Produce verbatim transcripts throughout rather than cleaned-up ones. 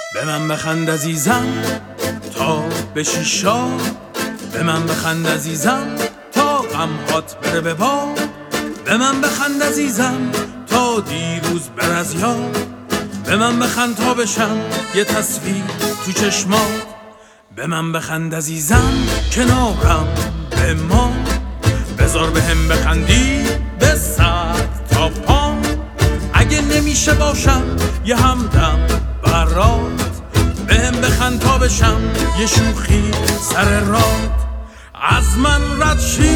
به من بخند عزیزم تا بشی شاد، به من بخند عزیزم تا غمهات بره به باد، به من بخند عزیزم تا دیروز بر از یاد، به من بخند تا بشم یه تصویر تو چشمات، به من بخند عزیزم کنارم به ما، بذار به هم بخندی به سر تا پام، اگه نمیشه باشم یه همدم برات، به هم بخند تا بشم یه شوخی سر راد، از من رد شی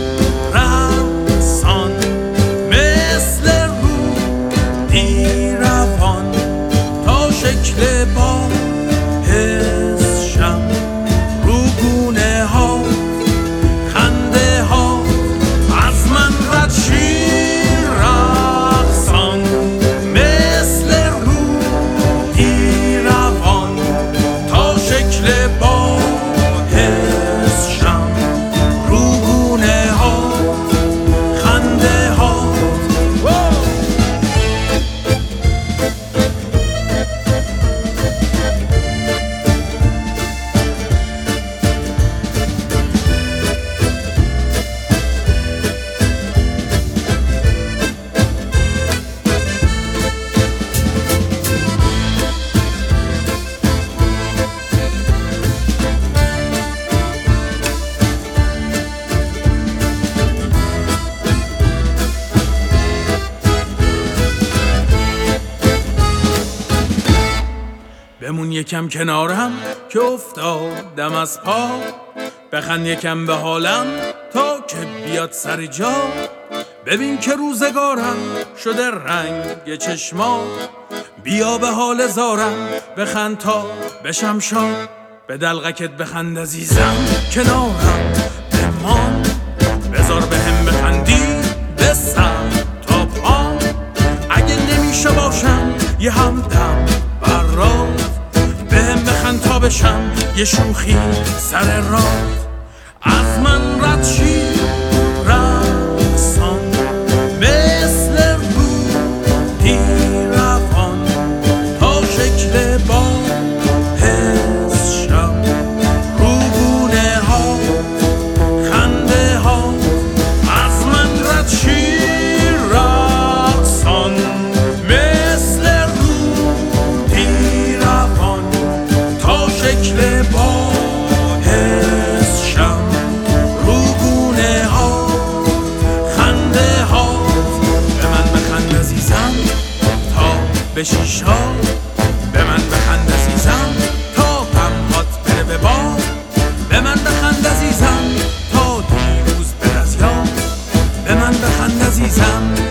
رقصان مثل رو دی روان، تا شکل با حسشم رو گونه ها خنده ها، از من رد شی رقصان مثل رو دی روان، تا شکل با حسشم رو گونه ها خنده ها. بمون یکم کنارم که افتادم از پا، بخند یکم به حالم تا که بیاد سر جا، ببین که روزگارم شده رنگ چشما، بیا به حال زارم بخند تا بشم شاد، به دلغکت بخند عزیزم کنارم بمان، بذار به هم بخندی به سر تا پام، اگه نمیشه باشم یه همدم برات، به هم بخند تا بشم یه شوخی سر راد، از من رد شی رقصان مثل رو دی روان، تا شکل با حسشم رو گونه ها خنده ها، از من رد شی رقصان مثل رو دی روان، تا شکل با حسشم رو گونه ها خنده ها، به من بخند عزیزم تا بشی شاد، به من بخند عزیزم تا غمهات بره به باد، به من بخند عزیزم تا دیروز بر از یاد، به من بخند عزیزم